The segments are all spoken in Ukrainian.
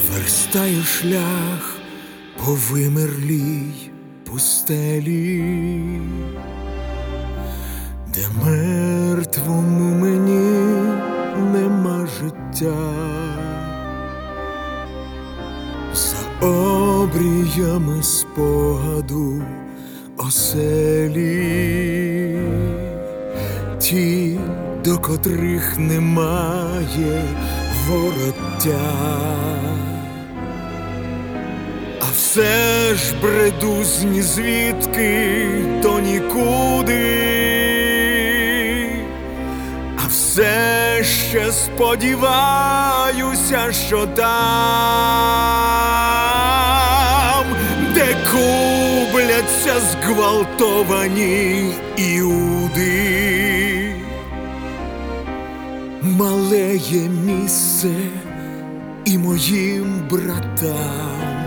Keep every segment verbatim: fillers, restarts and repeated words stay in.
Верстаю шлях по вимерлій пустелі, де мертвому мені нема життя. За обріями спогаду оселі, ті, до котрих немає вороття. А все ж бреду з нізвідки до нікуди, а все ще сподіваюся, що там, де кубляться зґвалтовані іуди, мале є місце і моїм братам.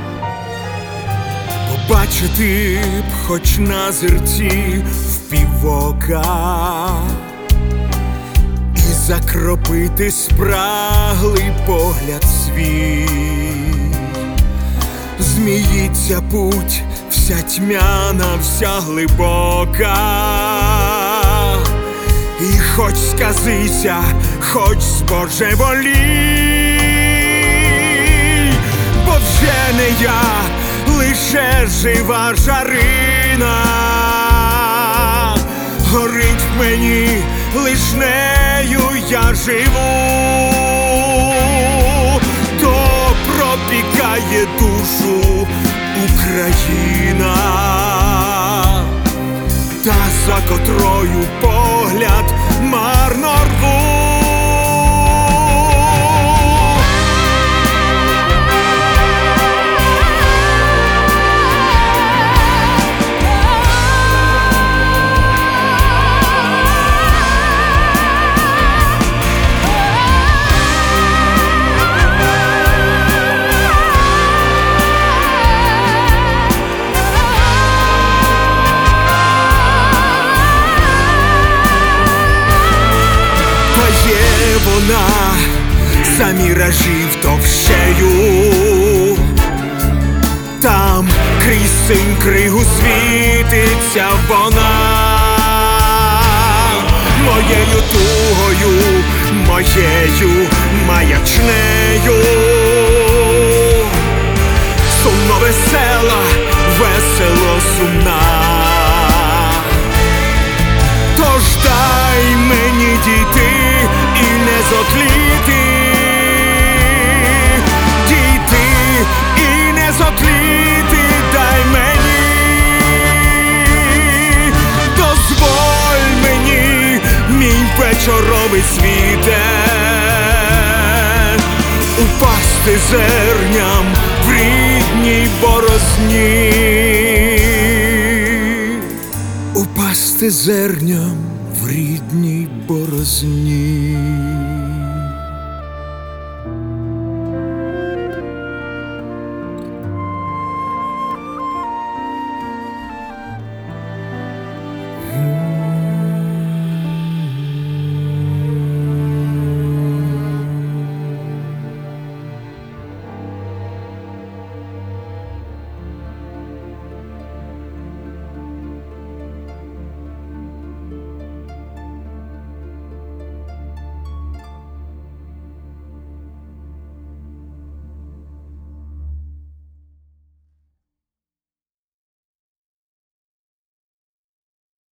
Побачити б хоч на зерці впівока і закропити спраглий погляд свій. Зміїться путь вся тьмяна, вся глибока, і хоч сказися, хоч збожеволій, бо вже не я, лише жива жарина, горить в мені, лиш нею я живу, то пропікає душу Україна, та за котрою погляд марно рву. Вона за міражів товщею, там крізь синь кригу світиться вона, моєю тугою, моєю маячнею, сумно весела, весело сумна. Тож дай мені дійти і не зотліти, дійти і не зотліти, дай мені, дозволь мені, мій вечоровий світе, упасти зерням в рідній борозні, упасти зерням в рідній борозні.